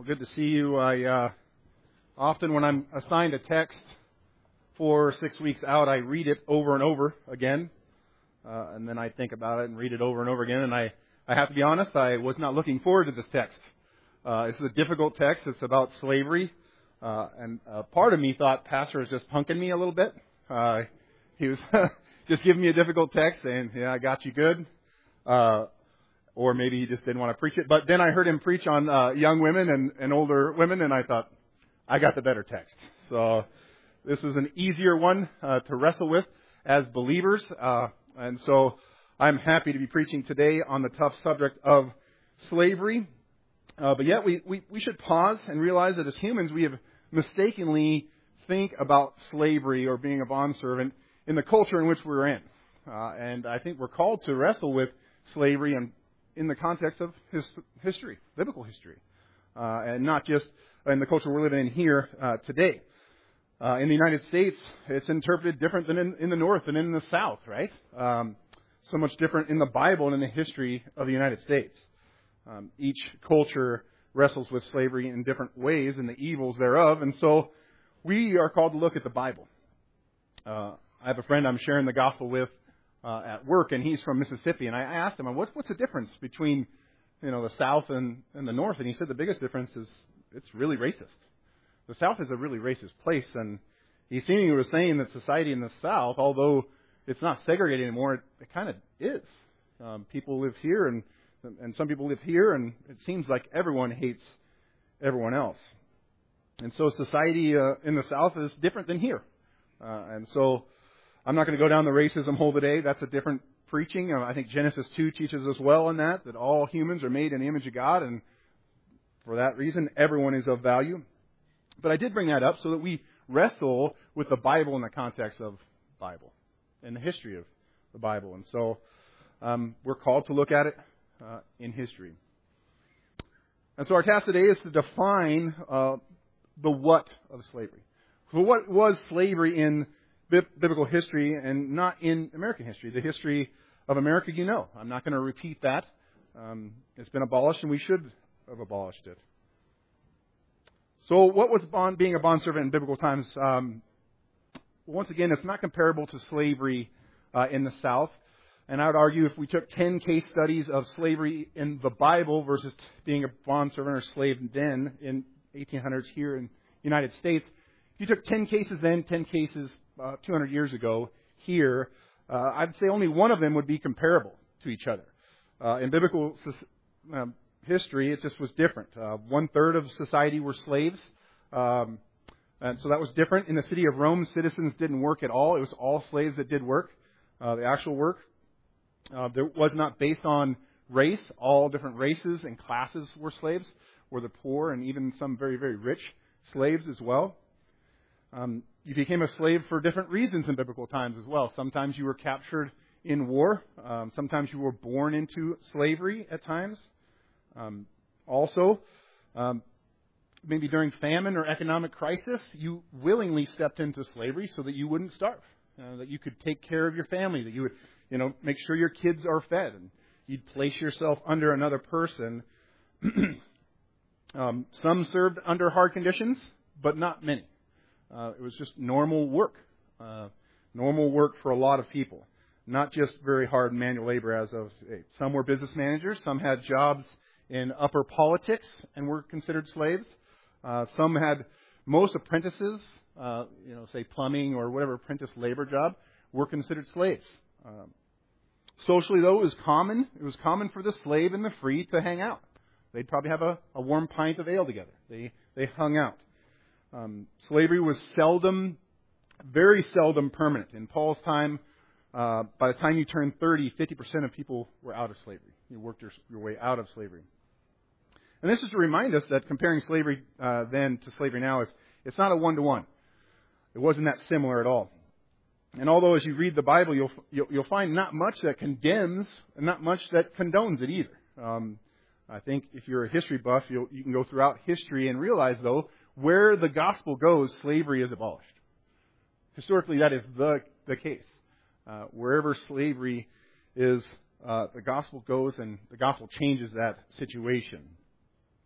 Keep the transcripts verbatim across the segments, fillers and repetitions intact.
Well, good to see you. I uh, often, when I'm assigned a text four or six weeks out, I read it over and over again, uh, and then I think about it and read it over and over again. And I, I have to be honest, I was not looking forward to this text. Uh, this is a difficult text. It's about slavery, uh, and uh, part of me thought Pastor was just punking me a little bit. Uh, he was just giving me a difficult text, saying, "Yeah, I got you good." Uh, Or maybe he just didn't want to preach it. But then I heard him preach on uh, young women and, and older women, and I thought, I got the better text. So this is an easier one uh, to wrestle with as believers. Uh, and so I'm happy to be preaching today on the tough subject of slavery. Uh, but yet we, we, we should pause and realize that as humans we have mistakenly think about slavery or being a bondservant in the culture in which we're in. Uh, and I think we're called to wrestle with slavery and in the context of his history, biblical history, uh, and not just in the culture we're living in here uh, today. Uh, in the United States, it's interpreted different than in, in the North and in the South, right? Um, so much different in the Bible and in the history of the United States. Um, each culture wrestles with slavery in different ways and the evils thereof, and so we are called to look at the Bible. Uh, I have a friend I'm sharing the gospel with Uh, at work, and he's from Mississippi, and I asked him, "What's what's the difference between, you know, the South and, and the North?" And he said the biggest difference is it's really racist. The South is a really racist place, and he seemingly was saying that society in the South, although it's not segregated anymore, it, it kind of is. Um, people live here, and and some people live here, and it seems like everyone hates everyone else. And so society uh, in the South is different than here, uh, and so. I'm not going to go down the racism hole today. That's a different preaching. I think Genesis two teaches us well on that, that all humans are made in the image of God, and for that reason, everyone is of value. But I did bring that up so that we wrestle with the Bible in the context of Bible, in the history of the Bible. And so um, we're called to look at it uh, in history. And so our task today is to define uh, the what of slavery. So what was slavery in biblical history and not in American history? The history of America, you know. I'm not going to repeat that. Um, it's been abolished, and we should have abolished it. So what was bond, being a bondservant in biblical times? Um, once again, it's not comparable to slavery uh, in the South. And I would argue if we took ten case studies of slavery in the Bible versus being a bondservant or slave then in eighteen hundreds here in the United States, if you took ten cases then, ten cases Uh, two hundred years ago here, uh, I'd say only one of them would be comparable to each other. Uh, in biblical um, history, it just was different. Uh, one third of society were slaves, um, and so that was different. In the city of Rome, citizens didn't work at all. It was all slaves that did work, uh, the actual work. Uh, there was not based on race. All different races and classes were slaves, were the poor and even some very, very rich slaves as well. Um, You became a slave for different reasons in biblical times as well. Sometimes you were captured in war. Um, sometimes you were born into slavery at times. Um, also, um, maybe during famine or economic crisis, you willingly stepped into slavery so that you wouldn't starve, uh, that you could take care of your family, that you would, you know, make sure your kids are fed, and you'd place yourself under another person. um, some served under hard conditions, but not many. Uh, it was just normal work, uh, normal work for a lot of people, not just very hard manual labor as of today. Some were business managers. Some had jobs in upper politics and were considered slaves. Uh, some had most apprentices, uh, you know, say plumbing or whatever apprentice labor job, were considered slaves. Um, socially, though, it was common. It was common for the slave and the free to hang out. They'd probably have a, a warm pint of ale together. They they hung out. Um, slavery was seldom, very seldom permanent. In Paul's time, uh, by the time you turned thirty, fifty percent of people were out of slavery. You worked your, your way out of slavery. And this is to remind us that comparing slavery uh, then to slavery now is it's not a one-to-one. It wasn't that similar at all. And although as you read the Bible, you'll you'll, you'll find not much that condemns and not much that condones it either. Um, I think if you're a history buff, you'll, you can go throughout history and realize, though, where the gospel goes, slavery is abolished. Historically, that is the the case. Uh, wherever slavery is, uh, the gospel goes, and the gospel changes that situation.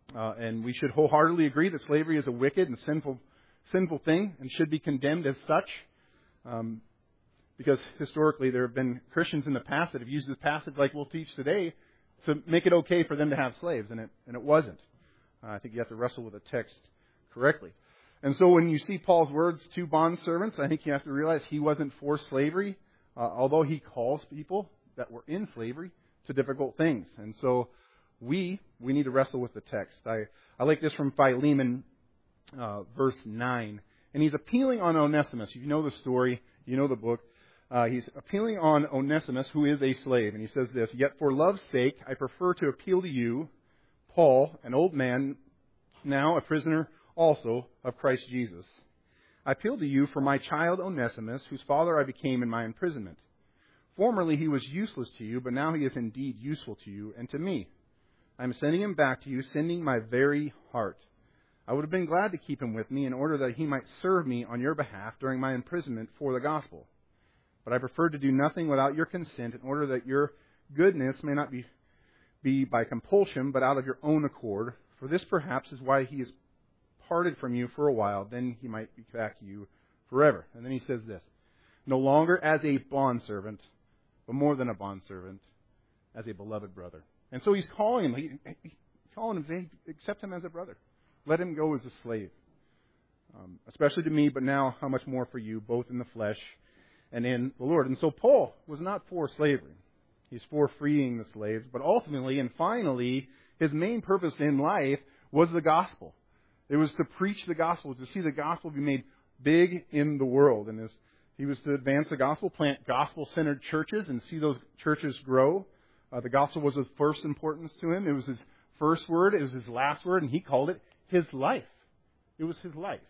Uh, and we should wholeheartedly agree that slavery is a wicked and sinful sinful thing and should be condemned as such. Um, because historically there have been Christians in the past that have used this passage like we'll teach today to make it okay for them to have slaves, and it, and it wasn't. Uh, I think you have to wrestle with the text correctly. And so when you see Paul's words to bondservants, I think you have to realize he wasn't for slavery, uh, although he calls people that were in slavery to difficult things. And so we we need to wrestle with the text. I, I like this from Philemon, uh, verse nine. And he's appealing on Onesimus. You know the story. You know the book. Uh, he's appealing on Onesimus, who is a slave. And he says this, "Yet for love's sake, I prefer to appeal to you, Paul, an old man, now a prisoner also of Christ Jesus. I appeal to you for my child Onesimus, whose father I became in my imprisonment. Formerly he was useless to you, but now he is indeed useful to you and to me. I am sending him back to you, sending my very heart. I would have been glad to keep him with me in order that he might serve me on your behalf during my imprisonment for the gospel. But I preferred to do nothing without your consent in order that your goodness may not be, be by compulsion, but out of your own accord. For this perhaps is why he is parted from you for a while, then he might be back to you forever." And then he says this, "No longer as a bondservant, but more than a bondservant, as a beloved brother." And so he's calling him, he, he, calling him, saying, accept him as a brother. Let him go as a slave. Um, especially to me, but now how much more for you, both in the flesh and in the Lord. And so Paul was not for slavery. He's for freeing the slaves. But ultimately and finally, his main purpose in life was the gospel. It was to preach the gospel, to see the gospel be made big in the world. And as he was to advance the gospel, plant gospel-centered churches and see those churches grow. Uh, the gospel was of first importance to him. It was his first word. It was his last word. And he called it his life. It was his life.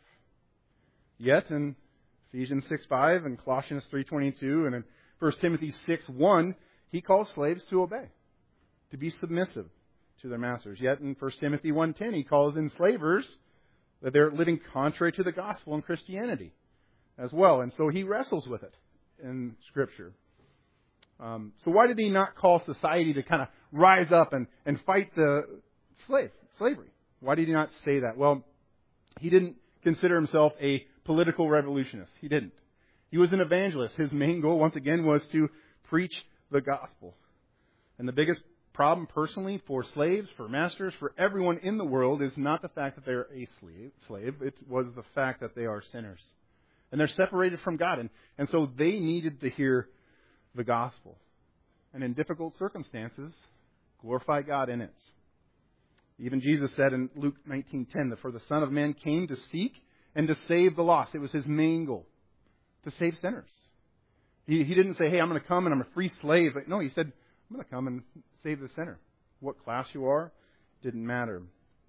Yet in Ephesians six five and Colossians three twenty-two and in First Timothy six one, he calls slaves to obey, to be submissive to their masters. Yet in First Timothy one ten, he calls enslavers that they're living contrary to the gospel and Christianity as well. And so he wrestles with it in Scripture. Um, so why did he not call society to kind of rise up and, and fight the slave slavery? Why did he not say that? Well, he didn't consider himself a political revolutionist. He didn't. He was an evangelist. His main goal, once again, was to preach the gospel. And the biggest problem personally for slaves, for masters, for everyone in the world is not the fact that they're a slave. slave. It was the fact that they are sinners. And they're separated from God. And, and so they needed to hear the gospel. And in difficult circumstances, glorify God in it. Even Jesus said in Luke nineteen ten that for the Son of Man came to seek and to save the lost. It was his main goal, to save sinners. He, he didn't say, hey, I'm going to come and I'm a free slave. No, he said, I'm going to come and save the sinner. What class you are, didn't matter.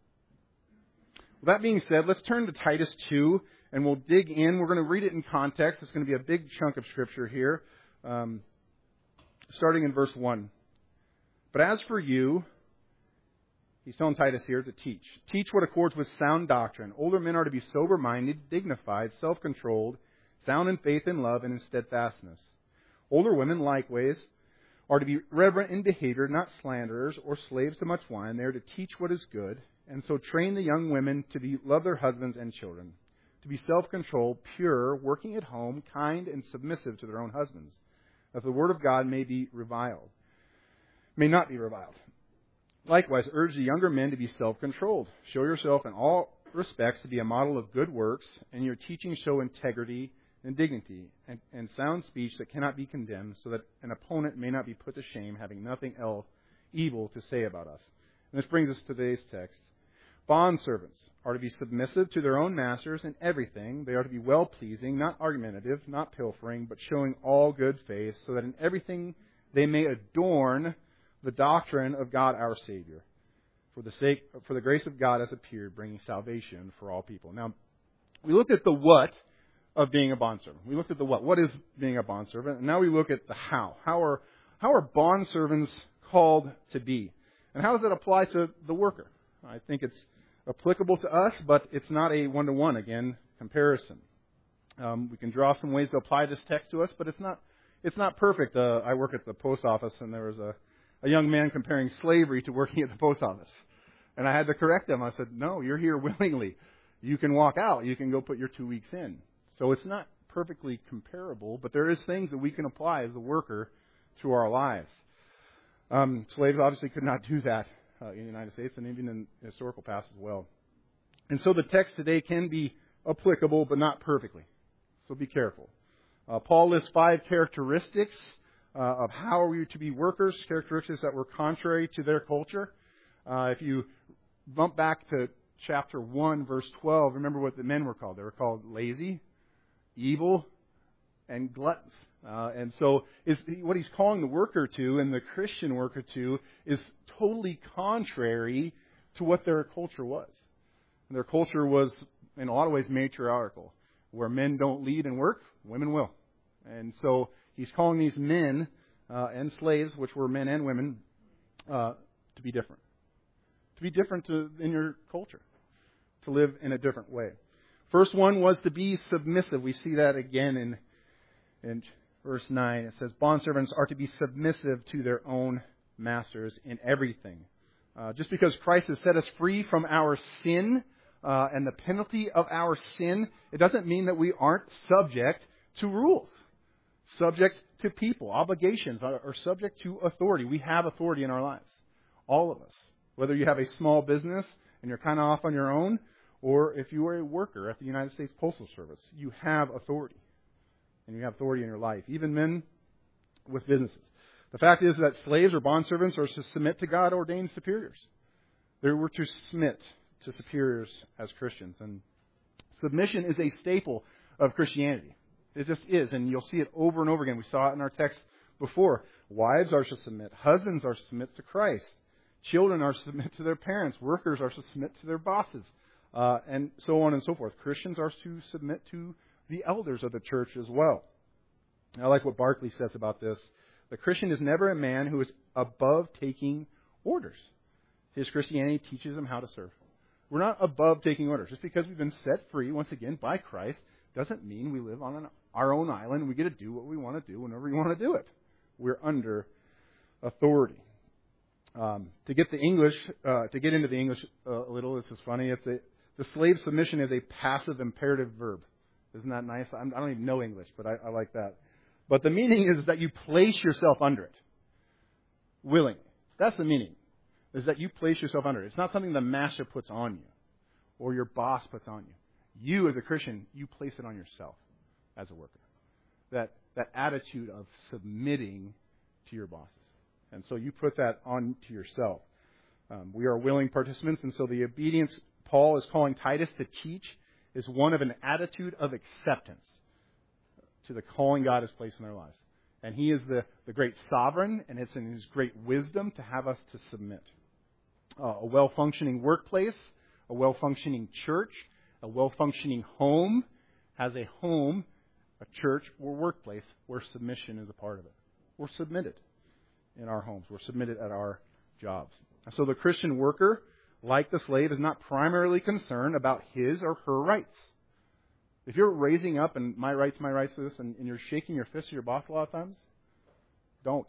Well, that being said, let's turn to Titus two and we'll dig in. We're going to read it in context. It's going to be a big chunk of Scripture here, um, starting in verse one. "But as for you," he's telling Titus here to teach. "Teach what accords with sound doctrine. Older men are to be sober-minded, dignified, self-controlled, sound in faith and love, and in steadfastness. Older women, likewise, are to be reverent in behavior, not slanderers or slaves to much wine. They are to teach what is good, and so train the young women to be love their husbands and children, to be self-controlled, pure, working at home, kind, and submissive to their own husbands, that the word of God may be reviled, may not be reviled. Likewise, urge the younger men to be self-controlled. Show yourself in all respects to be a model of good works, and your teaching show integrity and dignity, and, and sound speech that cannot be condemned, so that an opponent may not be put to shame, having nothing else evil to say about us." And this brings us to today's text. "Bondservants are to be submissive to their own masters in everything. They are to be well-pleasing, not argumentative, not pilfering, but showing all good faith, so that in everything they may adorn the doctrine of God our Savior. For the sake, for the grace of God has appeared, bringing salvation for all people." Now, we looked at the what of being a bondservant. We looked at the what. What is being a bondservant? And now we look at the how. How are how are bondservants called to be? And how does that apply to the worker? I think it's applicable to us, but it's not a one-to-one, again, comparison. Um, we can draw some ways to apply this text to us, but it's not it's not perfect. Uh, I work at the post office, and there was a, a young man comparing slavery to working at the post office. And I had to correct them. I said, no, you're here willingly. You can walk out. You can go put your two weeks in. So it's not perfectly comparable, but there is things that we can apply as a worker to our lives. Um, slaves obviously could not do that uh, in the United States and even in historical past as well. And so the text today can be applicable, but not perfectly. So be careful. Uh, Paul lists five characteristics uh, of how are we to be workers, characteristics that were contrary to their culture. Uh, if you bump back to chapter one, verse twelve, remember what the men were called. They were called lazy, evil, and gluttons. Uh, and so is what he's calling the worker to and the Christian worker to is totally contrary to what their culture was. And their culture was, in a lot of ways, matriarchal, where men don't lead and work, women will. And so he's calling these men uh, and slaves, which were men and women, uh, to be different. To be different to, in your culture. To live in a different way. First one was to be submissive. We see that again in, in verse nine. It says, bondservants are to be submissive to their own masters in everything. Uh, just because Christ has set us free from our sin uh, and the penalty of our sin, it doesn't mean that we aren't subject to rules, subject to people, obligations, or, or subject to authority. We have authority in our lives, all of us. Whether you have a small business and you're kind of off on your own, or if you are a worker at the United States Postal Service, you have authority. And you have authority in your life, even men with businesses. The fact is that slaves or bondservants are to submit to God-ordained superiors. They were to submit to superiors as Christians. And submission is a staple of Christianity. It just is, and you'll see it over and over again. We saw it in our text before. Wives are to submit. Husbands are to submit to Christ. Children are to submit to their parents. Workers are to submit to their bosses. Uh, and so on and so forth. Christians are to submit to the elders of the church as well. I like what Barclay says about this. The Christian is never a man who is above taking orders. His Christianity teaches him how to serve. We're not above taking orders. Just because we've been set free, once again, by Christ, doesn't mean we live on an, our own island and we get to do what we want to do whenever we want to do it. We're under authority. Um, to get the English, uh, to get into the English uh, a little, this is funny. It's a, the slave submission is a passive imperative verb. Isn't that nice? I'm, I don't even know English, but I, I like that. But the meaning is that you place yourself under it. Willingly. That's the meaning. Is that you place yourself under it. It's not something the master puts on you or your boss puts on you. You as a Christian, you place it on yourself as a worker. That that attitude of submitting to your bosses. And so you put that on to yourself. Um, we are willing participants, and so the obedience Paul is calling Titus to teach is one of an attitude of acceptance to the calling God has placed in their lives. And He is the, the great sovereign, and it's in His great wisdom to have us to submit. Uh, a well-functioning workplace, a well-functioning church, a well-functioning home has a home, a church, or workplace where submission is a part of it. We're submitted in our homes. We're submitted at our jobs. So the Christian worker, like the slave, is not primarily concerned about his or her rights. If you're raising up and my rights, my rights to this, and, and you're shaking your fist at your boss a lot of times, don't.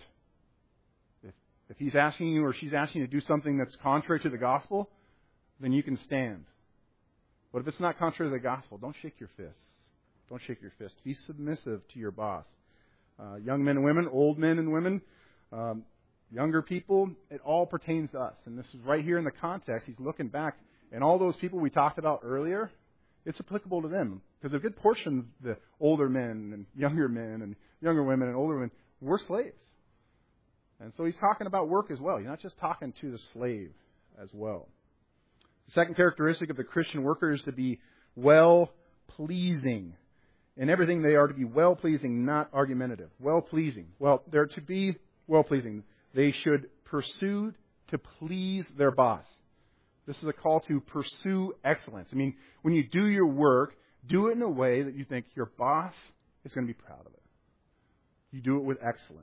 If, if he's asking you or she's asking you to do something that's contrary to the gospel, then you can stand. But if it's not contrary to the gospel, don't shake your fist. Don't shake your fist. Be submissive to your boss. Uh, young men and women, old men and women, um, younger people, it all pertains to us. And this is right here in the context. He's looking back. And all those people we talked about earlier, it's applicable to them. Because a good portion of the older men and younger men and younger women and older women were slaves. And so he's talking about work as well. He's not just talking to the slave as well. The second characteristic of the Christian worker is to be well-pleasing. In everything they are to be well-pleasing, not argumentative. Well-pleasing. Well, they're to be well-pleasing. They should pursue to please their boss. This is a call to pursue excellence. I mean, when you do your work, do it in a way that you think your boss is going to be proud of it. You do it with excellence.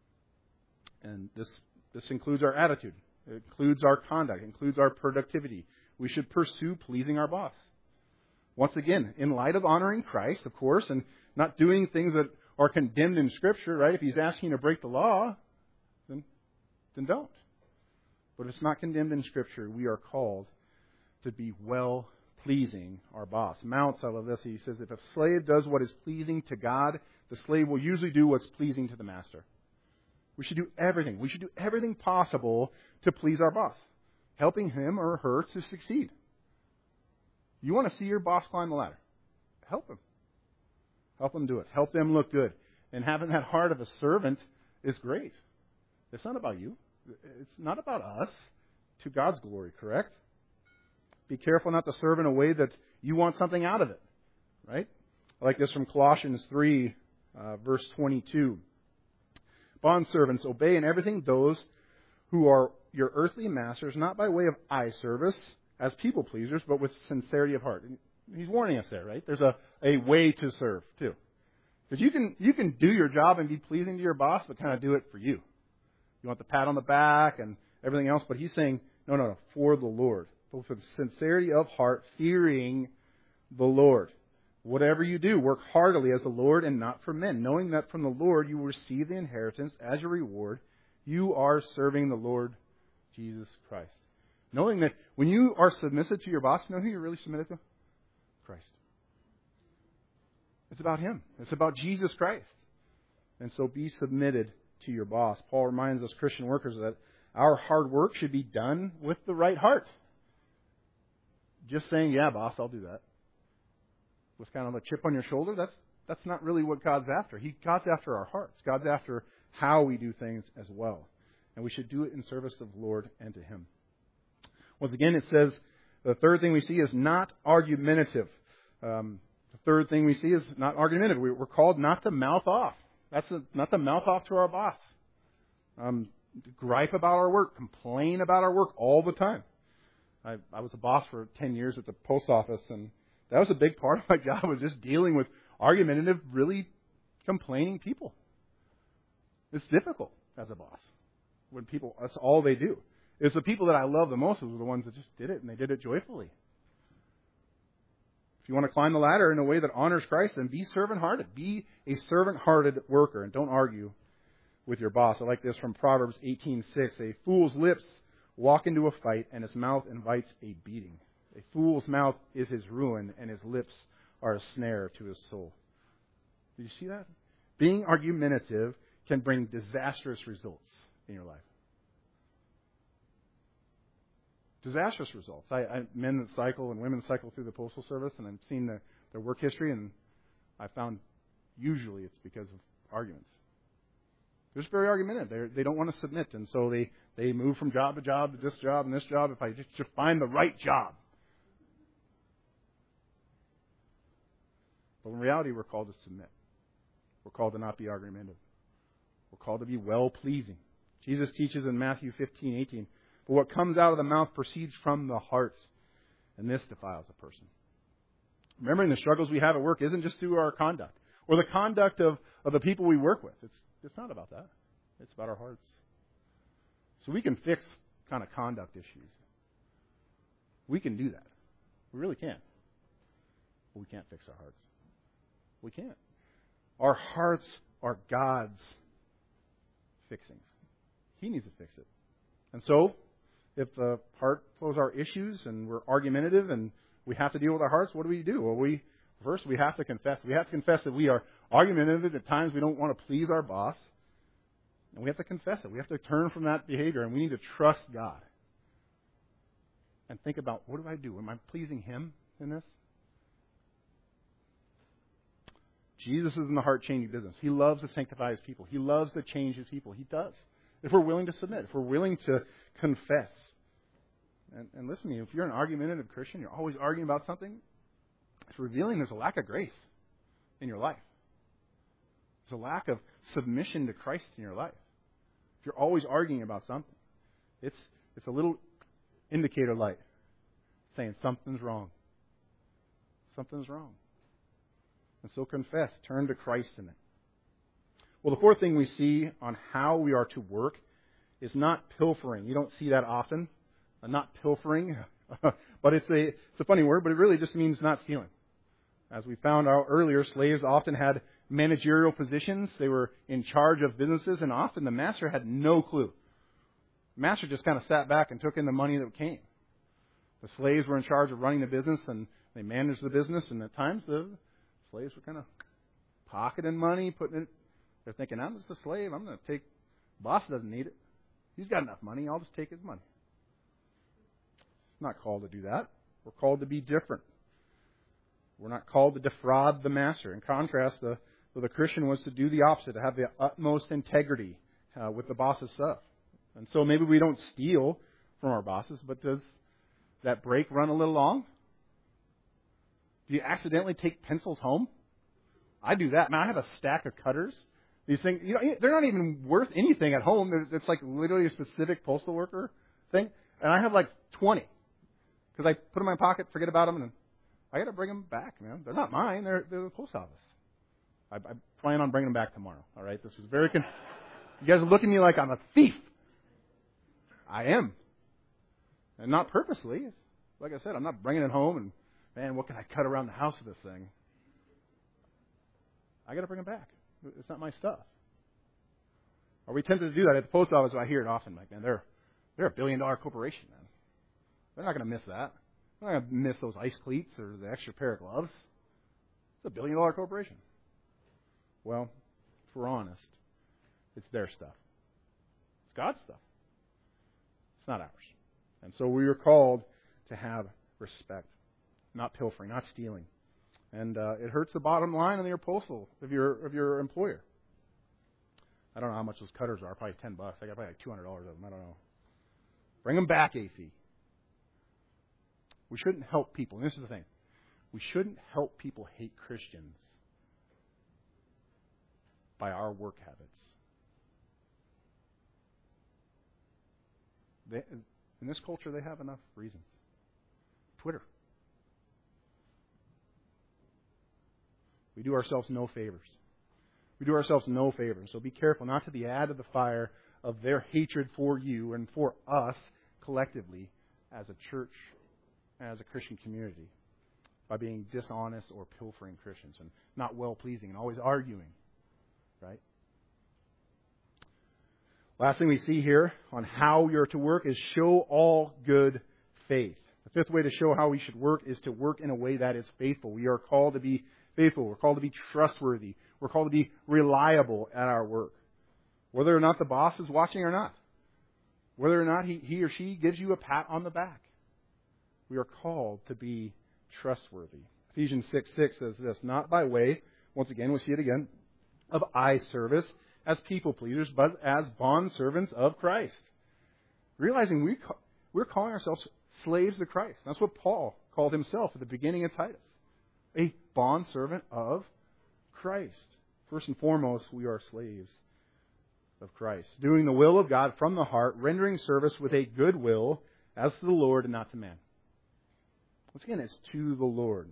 And this this includes our attitude. It includes our conduct. It includes our productivity. We should pursue pleasing our boss. Once again, in light of honoring Christ, of course, and not doing things that are condemned in Scripture, right? If He's asking you to break the law, then, then don't. but it's not condemned in Scripture. We are called to be well-pleasing our boss. Mounts, I love this, he says, if a slave does what is pleasing to God, the slave will usually do what's pleasing to the master. We should do everything. We should do everything possible to please our boss, helping him or her to succeed. You want to see your boss climb the ladder? Help him. Help them do it. Help them look good. And having that heart of a servant is great. It's not about you. It's not about us. To God's glory, correct? Be careful not to serve in a way that you want something out of it. Right? I like this from Colossians three, uh, verse twenty-two. Bondservants, obey in everything those who are your earthly masters, not by way of eye service as people pleasers, but with sincerity of heart. And he's warning us there, right? There's a, a way to serve, too. Because you can, you can do your job and be pleasing to your boss, but kind of do it for you. You want the pat on the back and everything else, but he's saying, no, no, no, for the Lord. With sincerity of heart, fearing the Lord. Whatever you do, work heartily as the Lord and not for men, knowing that from the Lord you will receive the inheritance as your reward. You are serving the Lord Jesus Christ. Knowing that when you are submissive to your boss, you know who you're really submitted to? Christ. It's about Him. It's about Jesus Christ. And so be submitted to your boss. Paul reminds us Christian workers that our hard work should be done with the right heart. Just saying, yeah, boss, I'll do that, with kind of a chip on your shoulder, that's that's not really what God's after. He God's after our hearts. God's after how we do things as well. And we should do it in service of the Lord and to Him. Once again, it says the third thing we see is not argumentative. Um, the third thing we see is not argumentative. We, we're called not to mouth off. That's a, not to mouth off to our boss. Um, to gripe about our work, complain about our work all the time. I, I was a boss for ten years at the post office, and that was a big part of my job, was just dealing with argumentative, really complaining people. It's difficult as a boss when people, that's all they do. It's the people that I love the most were the ones that just did it, and they did it joyfully. If you want to climb the ladder in a way that honors Christ, then be servant-hearted. Be a servant-hearted worker, and don't argue with your boss. I like this from Proverbs eighteen six. A fool's lips walk into a fight, and his mouth invites a beating. A fool's mouth is his ruin, and his lips are a snare to his soul. Did you see that? Being argumentative can bring disastrous results in your life. Disastrous results. I, I men that cycle and women that cycle through the Postal Service, and I've seen the, their work history, and I found usually it's because of arguments. They're just very argumentative. They're, they don't want to submit, and so they, they move from job to job to this job and this job. If I just, just find the right job. But in reality, we're called to submit. We're called to not be argumentative. We're called to be well-pleasing. Jesus teaches in Matthew fifteen eighteen, but what comes out of the mouth proceeds from the heart, and this defiles a person. Remembering the struggles we have at work isn't just through our conduct or the conduct of, of the people we work with. It's it's not about that. It's about our hearts. So we can fix kind of conduct issues. We can do that. We really can. But we can't fix our hearts. We can't. Our hearts are God's fixings. He needs to fix it. And so, if the heart flows our issues and we're argumentative and we have to deal with our hearts, what do we do? Well, we first we have to confess. We have to confess that we are argumentative. At times we don't want to please our boss. And we have to confess it. We have to turn from that behavior, and we need to trust God. And think about, what do I do? Am I pleasing Him in this? Jesus is in the heart-changing business. He loves to sanctify His people. He loves to change His people. He does. If we're willing to submit, if we're willing to confess. And, and listen to me, if you're an argumentative Christian, you're always arguing about something, it's revealing there's a lack of grace in your life. There's a lack of submission to Christ in your life. If you're always arguing about something, it's it's a little indicator light saying something's wrong. Something's wrong. And so confess. Turn to Christ in it. Well, the fourth thing we see on how we are to work is not pilfering. You don't see that often. Uh, not pilfering. But it's a it's a funny word, but it really just means not stealing. As we found out earlier, slaves often had managerial positions. They were in charge of businesses, and often the master had no clue The master just kind of sat back and took in the money that came. The slaves were in charge of running the business, and they managed the business, and at times the slaves were kind of pocketing money, putting it. They're thinking, I'm just a slave. I'm going to take, boss doesn't need it. He's got enough money. I'll just take his money. It's not called to do that. We're called to be different. We're not called to defraud the master. In contrast, the, the Christian was to do the opposite, to have the utmost integrity uh, with the boss's stuff. And so maybe we don't steal from our bosses, but does that break run a little long? Do you accidentally take pencils home? I do that. Man, I have a stack of cutters. These things, you know, they're not even worth anything at home. It's like literally a specific postal worker thing. And I have like twenty. Because I put them in my pocket, forget about them, and I got to bring them back, man. They're not mine. They're, they're the post office. I, I plan on bringing them back tomorrow. All right? This was very... Con- you guys are looking at me like I'm a thief. I am. And not purposely. Like I said, I'm not bringing it home and, man, what can I cut around the house with this thing? I got to bring it back. It's not my stuff. Are we tempted to do that at the post office? I hear it often. Like, man, they're they're a billion dollar corporation, man. They're not going to miss that. They're not going to miss those ice cleats or the extra pair of gloves. It's a billion dollar corporation. Well, if we're honest, it's their stuff. It's God's stuff. It's not ours. And so we are called to have respect, not pilfering, not stealing. And uh, it hurts the bottom line of your postal, of your of your employer. I don't know how much those cutters are. Probably ten bucks. I got probably like two hundred dollars of them. I don't know. Bring them back, A C. We shouldn't help people. And this is the thing. We shouldn't help people hate Christians by our work habits. They, in this culture, they have enough reasons. Twitter. We do ourselves no favors. We do ourselves no favors. So be careful not to be added to the fire of their hatred for you and for us collectively as a church, as a Christian community, by being dishonest or pilfering Christians and not well-pleasing and always arguing, right? Last thing we see here on how we are to work is show all good faith. The fifth way to show how we should work is to work in a way that is faithful. We are called to be faithful. We're called to be trustworthy. We're called to be reliable at our work. Whether or not the boss is watching or not. Whether or not he, he or she gives you a pat on the back. We are called to be trustworthy. Ephesians six six says this, not by way, once again, we see it again, of eye service as people pleasers, but as bond servants of Christ. Realizing we, we're calling ourselves slaves to Christ. That's what Paul called himself at the beginning of Titus. A bond servant of Christ. First and foremost, we are slaves of Christ. Doing the will of God from the heart, rendering service with a good will as to the Lord and not to man. Once again, it's to the Lord.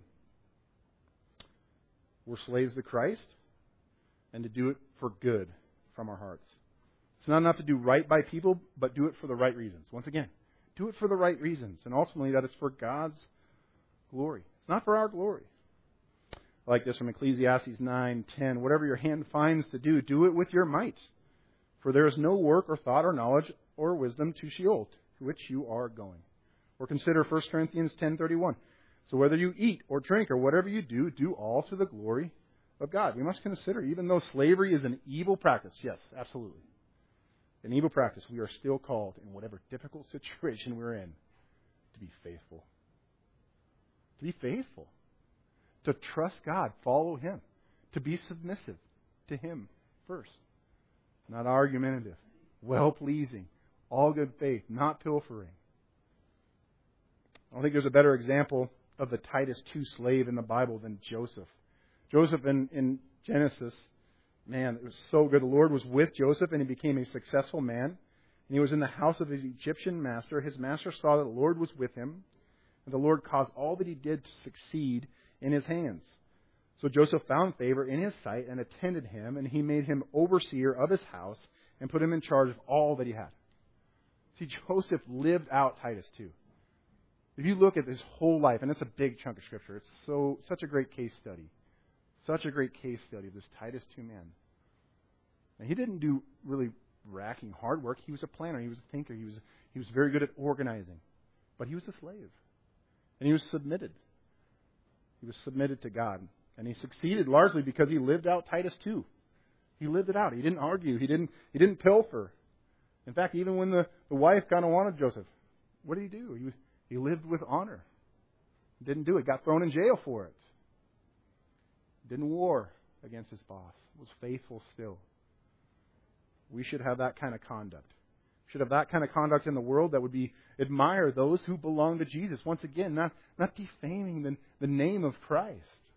We're slaves to Christ and to do it for good from our hearts. It's not enough to do right by people, but do it for the right reasons. Once again, do it for the right reasons. And ultimately, that it's for God's glory. It's not for our glory. I like this from Ecclesiastes nine ten. Whatever your hand finds to do, do it with your might. For there is no work or thought or knowledge or wisdom to Sheol, to which you are going. Or consider First Corinthians ten thirty-one. So whether you eat or drink or whatever you do, do all to the glory of God. We must consider, even though slavery is an evil practice, yes, absolutely, an evil practice, we are still called, in whatever difficult situation we're in, to be faithful. To be faithful. To trust God, follow Him. To be submissive to Him first. Not argumentative. Well-pleasing. All good faith. Not pilfering. I don't think there's a better example of the Titus two slave in the Bible than Joseph. Joseph in, in Genesis, man, it was so good. The Lord was with Joseph and he became a successful man. And he was in the house of his Egyptian master. His master saw that the Lord was with him. And the Lord caused all that he did to succeed in his hands. So Joseph found favor in his sight and attended him, and he made him overseer of his house and put him in charge of all that he had. See, Joseph lived out Titus two. If you look at his whole life, and it's a big chunk of Scripture, it's so such a great case study. Such a great case study of this Titus two man. And he didn't do really racking hard work. He was a planner. He was a thinker. He was he was very good at organizing. But he was a slave. And he was submitted. He was submitted to God. And he succeeded largely because he lived out Titus two. He lived it out. He didn't argue. He didn't he didn't pilfer. In fact, even when the, the wife kind of wanted Joseph, what did he do? He, he lived with honor. Didn't do it. Got thrown in jail for it. Didn't war against his boss. Was faithful still. We should have that kind of conduct. We should have that kind of conduct in the world that would be admire those who belong to Jesus. Once again, not, not defaming the, the name of Christ.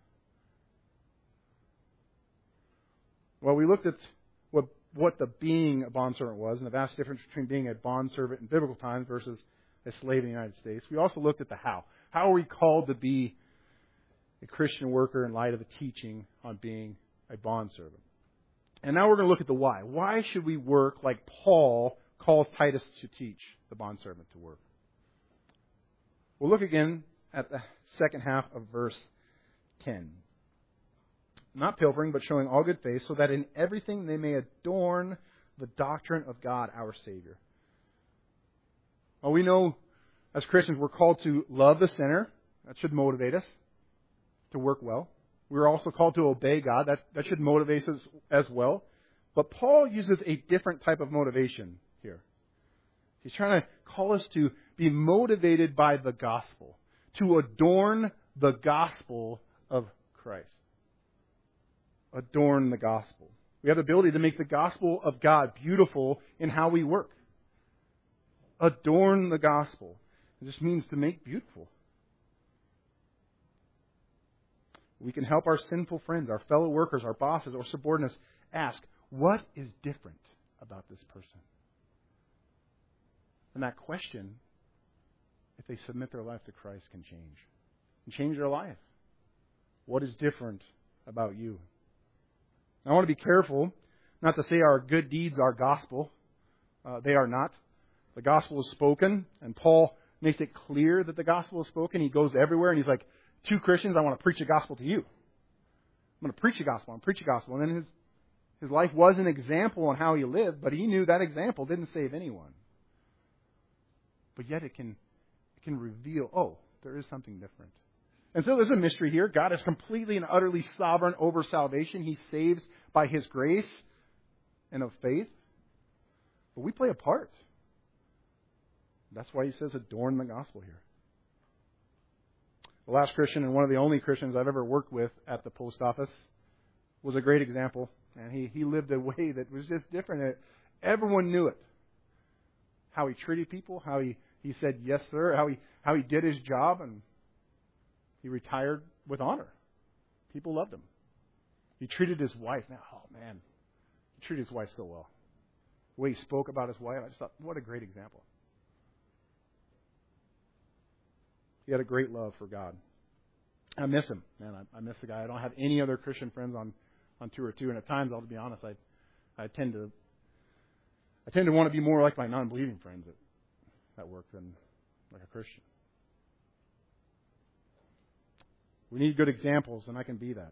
Well, we looked at what what the being a bondservant was and the vast difference between being a bondservant in biblical times versus a slave in the United States. We also looked at the how. How are we called to be a Christian worker in light of the teaching on being a bondservant? And now we're going to look at the why. Why should we work like Paul calls Titus to teach the bondservant to work? We'll look again at the second half of verse ten. Not pilfering, but showing all good faith, so that in everything they may adorn the doctrine of God our Savior. Well, we know as Christians we're called to love the sinner. That should motivate us to work well. We're also called to obey God. That, that should motivate us as well. But Paul uses a different type of motivation here. He's trying to call us to be motivated by the gospel, to adorn the gospel of Christ. Adorn the gospel. We have the ability to make the gospel of God beautiful in how we work. Adorn the gospel. It just means to make beautiful. We can help our sinful friends, our fellow workers, our bosses, or subordinates ask, what is different about this person? And that question, if they submit their life to Christ, can change. Can change their life. What is different about you? I want to be careful not to say our good deeds are gospel. Uh, they are not. The gospel is spoken, and Paul makes it clear that the gospel is spoken. He goes everywhere, and he's like, two Christians, I want to preach the gospel to you. I'm going to preach the gospel. I'm going to preach the gospel. And then his, his life was an example on how he lived, but he knew that example didn't save anyone. But yet it can, it can reveal, oh, there is something different. And so there's a mystery here. God is completely and utterly sovereign over salvation. He saves by His grace and of faith. But we play a part. That's why He says adorn the gospel here. The last Christian and one of the only Christians I've ever worked with at the post office was a great example. And he, he lived a way that was just different. Everyone knew it. How he treated people, how he, he said yes sir, how he how he did his job, and he retired with honor. People loved him. He treated his wife. Now, oh man, he treated his wife so well. The way he spoke about his wife, I just thought, what a great example. He had a great love for God. I miss him, man. I, I miss the guy. I don't have any other Christian friends on, on tour two, and at times, I'll be honest, I I tend to I tend to want to be more like my non-believing friends at, at work than like a Christian. We need good examples, and I can be that.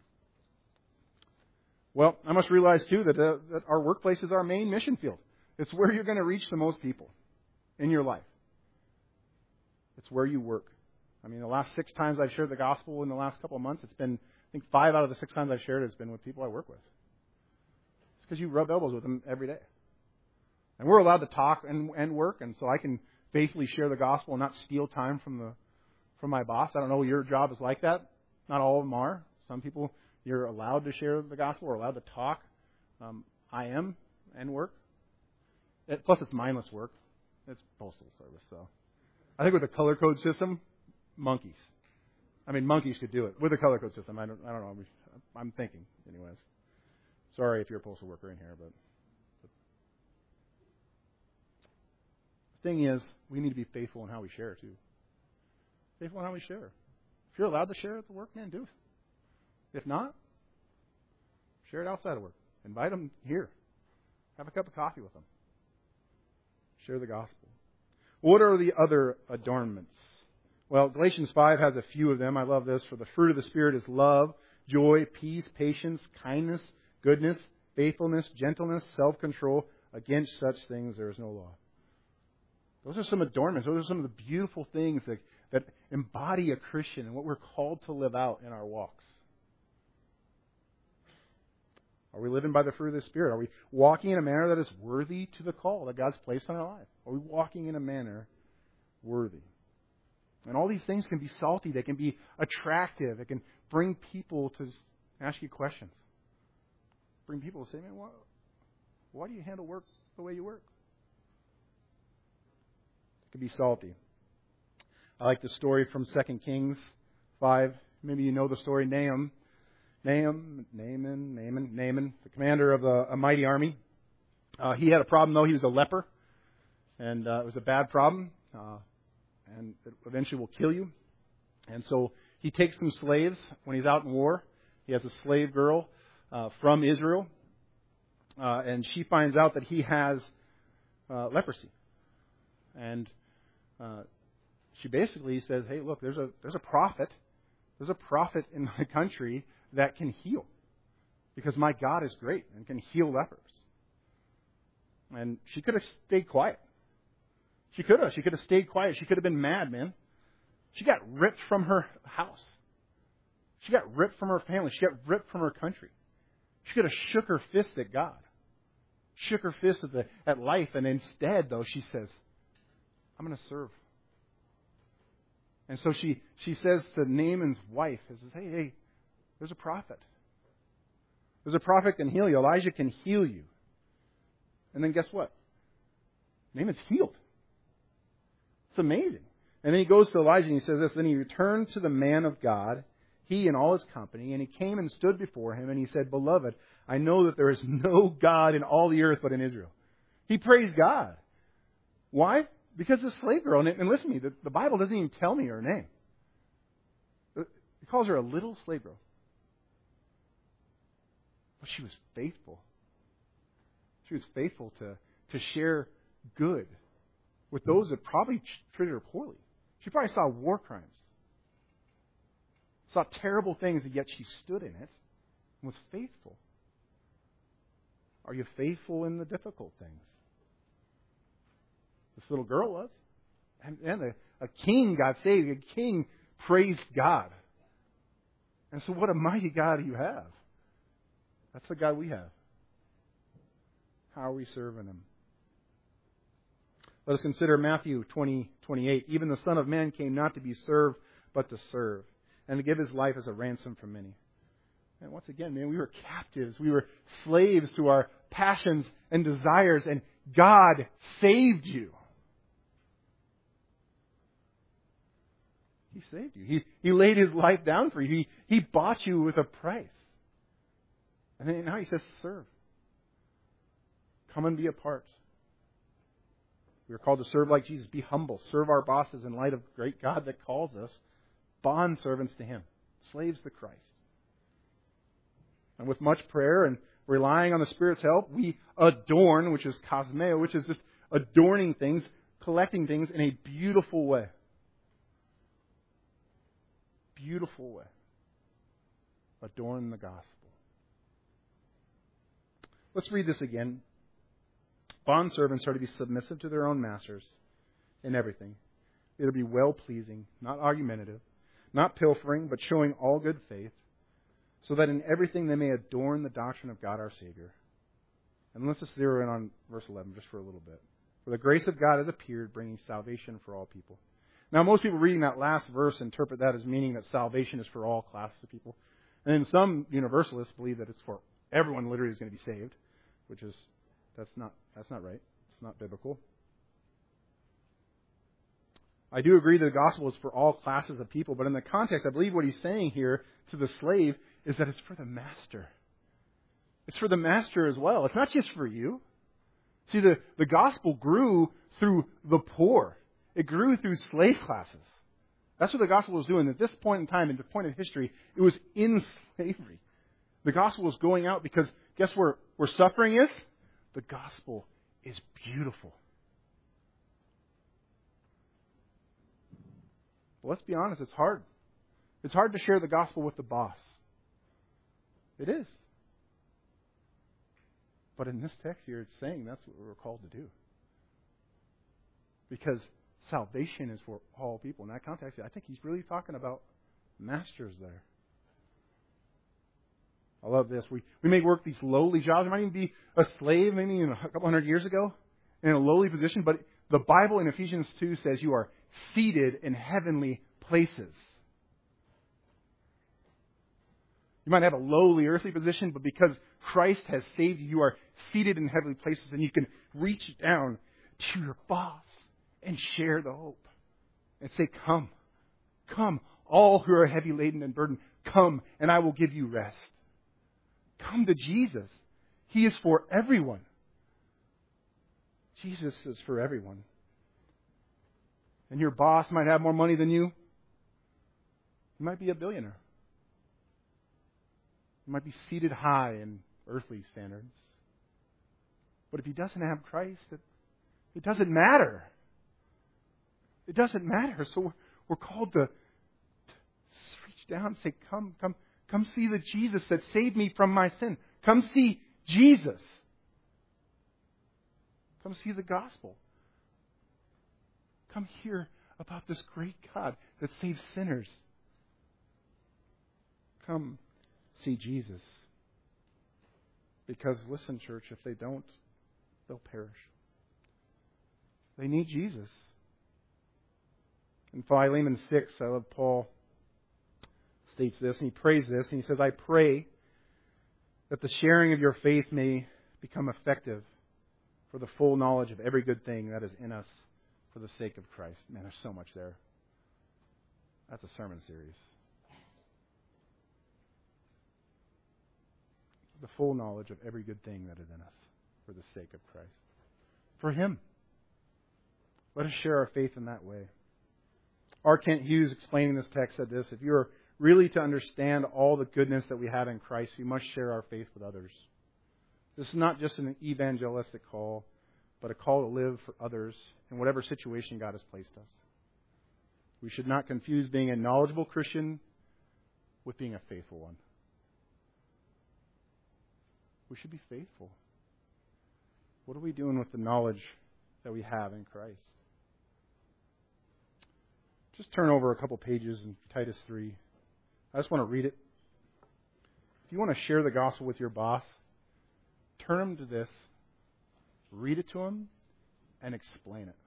Well, I must realize, too, that, uh, that our workplace is our main mission field. It's where you're going to reach the most people in your life. It's where you work. I mean, the last six times I've shared the gospel in the last couple of months, it's been, I think, five out of the six times I've shared it, it's been with people I work with. It's because you rub elbows with them every day. And we're allowed to talk and, and work, and so I can faithfully share the gospel and not steal time from the from my boss. I don't know, your job is like that. Not all of them are. Some people, you're allowed to share the gospel or allowed to talk. Um, I am and work. It, plus, it's mindless work. It's postal service, so. I think with a color code system, monkeys. I mean, monkeys could do it. With a color code system, I don't, I don't know. I'm thinking, anyways. Sorry if you're a postal worker in here, but, but the thing is, we need to be faithful in how we share, too. Faithful in how we share. If you're allowed to share at the work, man, do it. If not, share it outside of work. Invite them here. Have a cup of coffee with them. Share the gospel. What are the other adornments? Well, Galatians five has a few of them. I love this. For the fruit of the Spirit is love, joy, peace, patience, kindness, goodness, faithfulness, gentleness, self-control. Against such things there is no law. Those are some adornments. Those are some of the beautiful things that, that embody a Christian and what we're called to live out in our walks. Are we living by the fruit of the Spirit? Are we walking in a manner that is worthy to the call that God's placed on our life? Are we walking in a manner worthy? And all these things can be salty. They can be attractive. It can bring people to ask you questions. Bring people to say, man, why, why do you handle work the way you work? It can be salty. I like the story from Second Kings five. Maybe you know the story. Nahum. Nahum, Naaman, Naaman, Naaman, the commander of a, a mighty army. Uh, he had a problem, though. He was a leper. And uh, it was a bad problem. Uh, and it eventually will kill you. And so he takes some slaves when he's out in war. He has a slave girl uh, from Israel. Uh, and she finds out that he has uh, leprosy. And uh, she basically says, hey, look, there's a there's a prophet. There's a prophet in my country that can heal. Because my God is great and can heal lepers. And she could have stayed quiet. She could have. She could have stayed quiet. She could have been mad, man. She got ripped from her house. She got ripped from her family. She got ripped from her country. She could have shook her fist at God. Shook her fist at, the, at life. And instead, though, she says, I'm going to serve. And so she, she says to Naaman's wife, says, hey, hey, there's a prophet. There's a prophet can heal you. Elijah can heal you. And then guess what? Naaman's healed. It's amazing. And then he goes to Elijah and he says this, then he returned to the man of God, he and all his company, and he came and stood before him and he said, Beloved, I know that there is no God in all the earth but in Israel. He praised God. Why? Because the slave girl, and, and listen to me, the, the Bible doesn't even tell me her name. It calls her a little slave girl. But she was faithful. She was faithful to, to share good with those that probably treated her poorly. She probably saw war crimes. Saw terrible things, and yet she stood in it and was faithful. Are you faithful in the difficult things? This little girl was. And, and a, a king got saved. A king praised God. And so what a mighty God you have. That's the God we have. How are we serving Him? Let us consider Matthew twenty, twenty-eight. Even the Son of Man came not to be served, but to serve, and to give His life as a ransom for many. And once again, man, we were captives. We were slaves to our passions and desires, and God saved you. He saved you. He, he laid His life down for you. He, he bought you with a price. And then now He says, serve. Come and be a part. We are called to serve like Jesus. Be humble. Serve our bosses in light of the great God that calls us. Bond servants to Him. Slaves to Christ. And with much prayer and relying on the Spirit's help, we adorn, which is cosmeo, which is just adorning things, collecting things in a beautiful way. Beautiful way. Adorn the gospel. Let's read this again. Bondservants are to be submissive to their own masters in everything. They are to be well-pleasing, not argumentative, not pilfering, but showing all good faith, so that in everything they may adorn the doctrine of God our Savior. And let's just zero in on verse eleven just for a little bit. For the grace of God has appeared, bringing salvation for all people. Now, most people reading that last verse interpret that as meaning that salvation is for all classes of people. And some universalists believe that it's for everyone literally is going to be saved, which is, that's not, that's not right. It's not biblical. I do agree that the gospel is for all classes of people, but in the context, I believe what he's saying here to the slave is that it's for the master. It's for the master as well. It's not just for you. See, the, the gospel grew through the poor. It grew through slave classes. That's what the gospel was doing. At this point in time, at the point in history, it was in slavery. The gospel was going out because guess where, where suffering is? The gospel is beautiful. Well, let's be honest, it's hard. It's hard to share the gospel with the boss. It is. But in this text here, it's saying that's what we're called to do. Because salvation is for all people. In that context, I think he's really talking about masters there. I love this. We we may work these lowly jobs. You might even be a slave maybe a couple hundred years ago in a lowly position. But the Bible in Ephesians two says you are seated in heavenly places. You might have a lowly earthly position, but because Christ has saved you, you are seated in heavenly places, and you can reach down to your boss and share the hope and say, come, come, all who are heavy laden and burdened, come, and I will give you rest. Come to Jesus. He is for everyone. Jesus is for everyone. And your boss might have more money than you. You might be a billionaire. You might be seated high in earthly standards. But if he doesn't have Christ, it, it doesn't matter. It doesn't matter. So we're, we're called to, to reach down and say, come, come, come see the Jesus that saved me from my sin. Come see Jesus. Come see the gospel. Come hear about this great God that saves sinners. Come see Jesus. Because, listen, church, if they don't, they'll perish. They need Jesus. In Philemon six, I love Paul states this, and he prays this, and he says, I pray that the sharing of your faith may become effective for the full knowledge of every good thing that is in us for the sake of Christ. Man, there's so much there. That's a sermon series. The full knowledge of every good thing that is in us for the sake of Christ. For Him. Let us share our faith in that way. R. Kent Hughes, explaining this text, said this, if you are really to understand all the goodness that we have in Christ, we must share our faith with others. This is not just an evangelistic call, but a call to live for others in whatever situation God has placed us. We should not confuse being a knowledgeable Christian with being a faithful one. We should be faithful. What are we doing with the knowledge that we have in Christ? Just turn over a couple pages in Titus three. I just want to read it. If you want to share the gospel with your boss, turn him to this, read it to him, and explain it.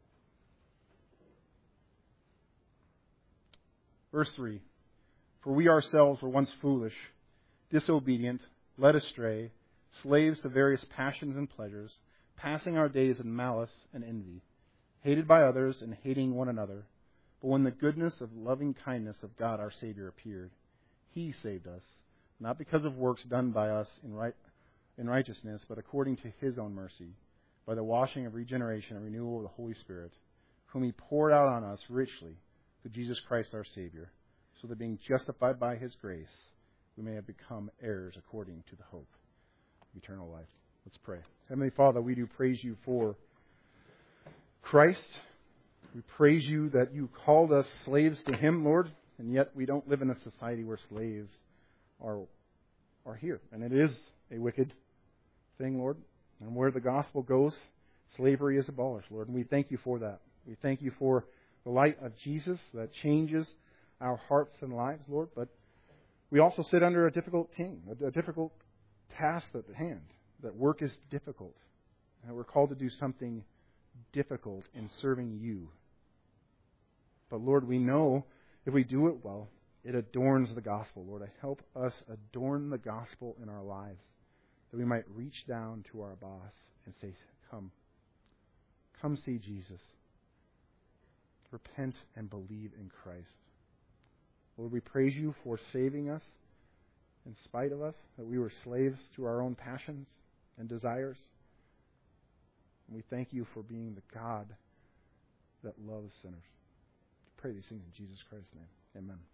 Verse three. For we ourselves were once foolish, disobedient, led astray, slaves to various passions and pleasures, passing our days in malice and envy, hated by others and hating one another. But when the goodness of loving kindness of God our Savior appeared, He saved us, not because of works done by us in right in righteousness, but according to His own mercy, by the washing of regeneration and renewal of the Holy Spirit, whom He poured out on us richly through Jesus Christ our Savior, so that being justified by His grace, we may have become heirs according to the hope of eternal life. Let's pray. Heavenly Father, we do praise You for Christ. We praise You that You called us slaves to Him, Lord, and yet we don't live in a society where slaves are, are here. And it is a wicked thing, Lord. And where the gospel goes, slavery is abolished, Lord. And we thank You for that. We thank You for the light of Jesus that changes our hearts and lives, Lord. But we also sit under a difficult king, a, a difficult task at hand, that work is difficult. And we're called to do something difficult in serving You. But Lord, we know if we do it well, it adorns the gospel. Lord, help us adorn the gospel in our lives, that we might reach down to our boss and say, come, come see Jesus. Repent and believe in Christ. Lord, we praise You for saving us in spite of us, that we were slaves to our own passions and desires. And we thank You for being the God that loves sinners. I pray these things in Jesus Christ's name. Amen.